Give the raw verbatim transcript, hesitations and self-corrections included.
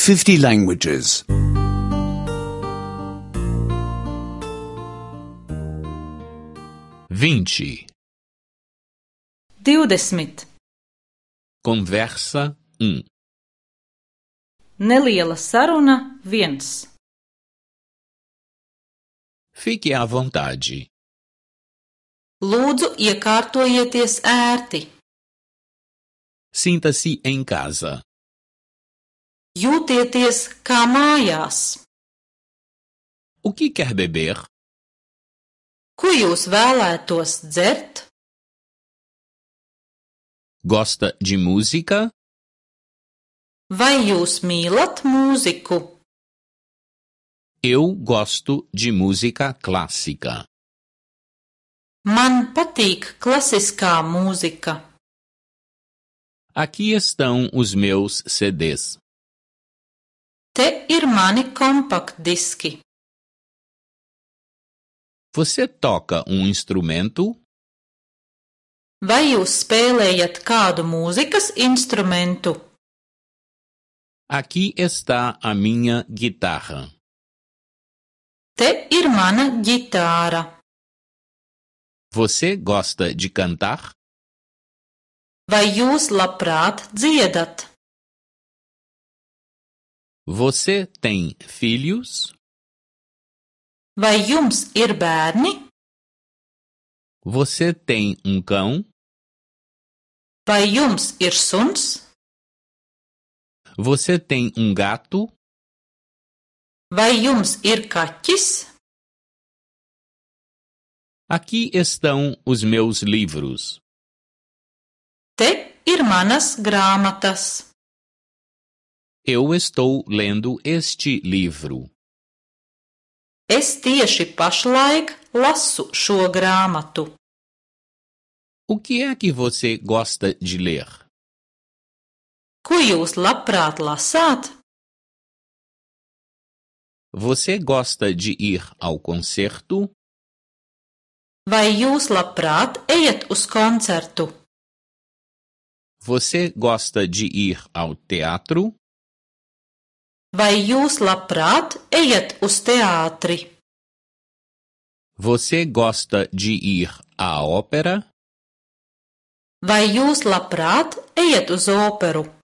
fifty languages. vinte. Divdesmit. Conversa um. Neliela saruna viens. Fique à vontade. Lūdzu, iekārtojieties ērti. Sinta-se em casa. Jūtieties kā mājās. O que quer beber? Ko jūs vēlētos dzert? Gosta de música? Vai jūs mīlat mūziku? Eu gosto de música clássica. Man patīk klasiskā mūzika. Aqui estão os meus C Ds. Te ir mani kompaktdiski. Você toca um instrumento? Vai jūs spēlējat kādu mūzikas instrumentu? Aqui está a minha guitarra. Te ir mana ģitāra. Você gosta de cantar? Vai jūs labprāt dziedat? Você tem filhos? Vai jums ir bērni? Você tem um cão? Vai jums ir suns? Você tem um gato? Vai jums ir kaķis? Aqui estão os meus livros. Te ir manas grāmatas. Eu estou lendo este livro. Es tieši pašlaik lasu šo grāmatu. O que é que você gosta de ler? Ko jūs labprāt lasāt? Você gosta de ir ao concerto? Vai jūs labprāt ejat uz koncertu? Você gosta de ir ao teatro? Vai jūs labprāt ejat uz teātri? Você gosta de ir à ópera? Vai jūs labprāt ejat uz operu?